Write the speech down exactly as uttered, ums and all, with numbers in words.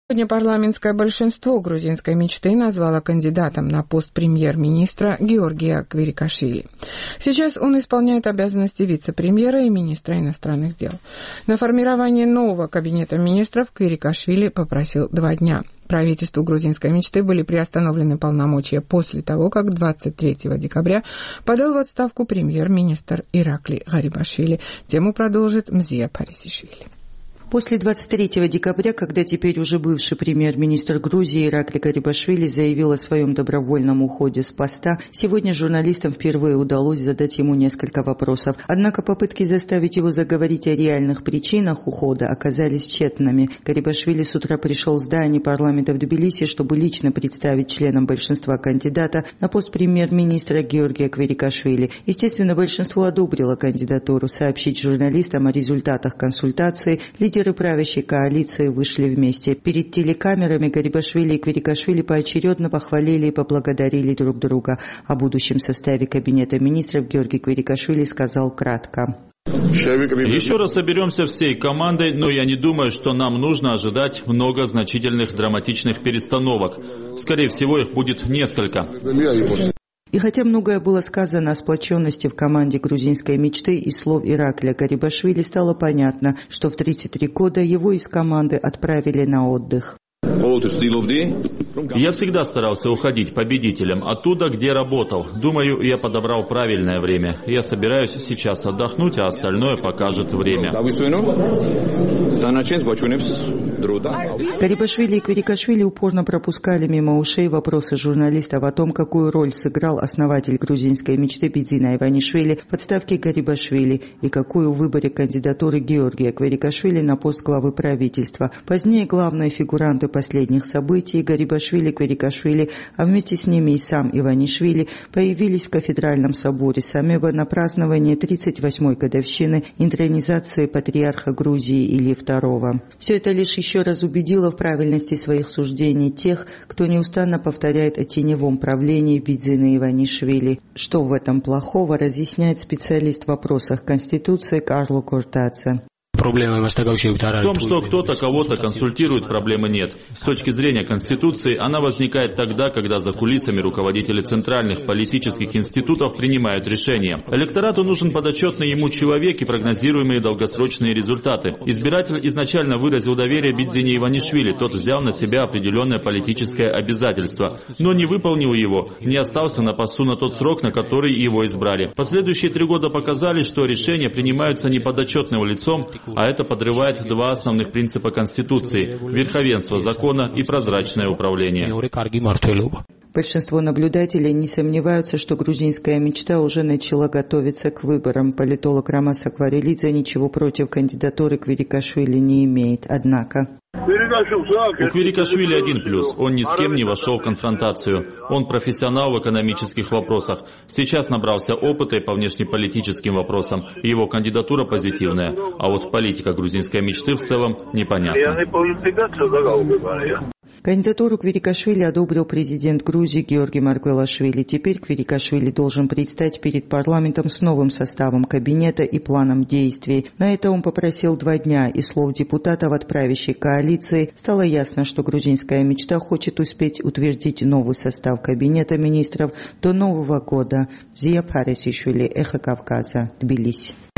Сегодня парламентское большинство грузинской мечты назвало кандидатом на пост премьер-министра Георгия Квирикашвили. Сейчас он исполняет обязанности вице-премьера и министра иностранных дел. На формирование нового кабинета министров Квирикашвили попросил два дня. Правительству грузинской мечты были приостановлены полномочия после того, как двадцать третьего декабря подал в отставку премьер-министр Иракли Гарибашвили. Тему продолжит Мзия Парисишвили. После двадцать третьего декабря, когда теперь уже бывший премьер-министр Грузии Иракли Гарибашвили заявил о своем добровольном уходе с поста, сегодня журналистам впервые удалось задать ему несколько вопросов. Однако попытки заставить его заговорить о реальных причинах ухода оказались тщетными. Гарибашвили с утра пришел в здание парламента в Тбилиси, чтобы лично представить членам большинства кандидата на пост премьер-министра Георгия Квирикашвили. Естественно, большинство одобрило кандидатуру. Сообщить журналистам о результатах консультации лидер Лидеры правящей коалиции вышли вместе. Перед телекамерами Гарибашвили и Квирикашвили поочередно похвалили и поблагодарили друг друга. О будущем составе кабинета министров Георгий Квирикашвили сказал кратко. Еще раз соберемся всей командой, но я не думаю, что нам нужно ожидать много значительных драматичных перестановок. Скорее всего, их будет несколько. И хотя многое было сказано о сплоченности в команде грузинской мечты, из слов Иракля Гарибашвили стало понятно, что в тридцать три года его из команды отправили на отдых. Я всегда старался уходить победителем оттуда, где работал. Думаю, я подобрал правильное время. Я собираюсь сейчас отдохнуть, а остальное покажет время. Гарибашвили и Квирикашвили упорно пропускали мимо ушей вопросы журналистов о том, какую роль сыграл основатель грузинской мечты Бидзина Иванишвили в отставке Гарибашвили и какую в выборе кандидатуры Георгия Квирикашвили на пост главы правительства. Позднее главные фигуранты последних событий Гарибашвили, Квирикашвили, а вместе с ними и сам Иванишвили появились в кафедральном соборе Самеба на праздновании тридцать восьмой годовщины интронизации патриарха Грузии Ильи второго. Все это лишь еще раз убедило в правильности своих суждений тех, кто неустанно повторяет о теневом правлении Бидзина Иванишвили. Что в этом плохого, разъясняет специалист в вопросах Конституции Карло Кортадзе. В том, что кто-то кого-то консультирует, проблемы нет. С точки зрения Конституции, она возникает тогда, когда за кулисами руководители центральных политических институтов принимают решения. Электорату нужен подотчетный ему человек и прогнозируемые долгосрочные результаты. Избиратель изначально выразил доверие Бидзине Иванишвили, тот взял на себя определенное политическое обязательство, но не выполнил его, не остался на посту на тот срок, на который его избрали. Последующие три года показали, что решения принимаются не подотчетным лицом, а это подрывает два основных принципа Конституции – верховенство закона и прозрачное управление. Большинство наблюдателей не сомневаются, что грузинская мечта уже начала готовиться к выборам. Политолог Рамас Акварелидзе ничего против кандидатуры Квирикашвили не имеет. Однако... У Квирикашвили один плюс. Он ни с кем не вошел в конфронтацию. Он профессионал в экономических вопросах. Сейчас набрался опыта и по внешнеполитическим вопросам. Его кандидатура позитивная. А вот политика грузинской мечты в целом непонятна. Кандидатуру Квирикашвили одобрил президент Грузии Георгий Маргвелашвили. Теперь Квирикашвили должен предстать перед парламентом с новым составом кабинета и планом действий. На это он попросил два дня. Из слов депутатов от правящей коалиции стало ясно, что грузинская мечта хочет успеть утвердить новый состав кабинета министров до Нового года. Мзия Парисишвили, Эхо Кавказа, Тбилиси.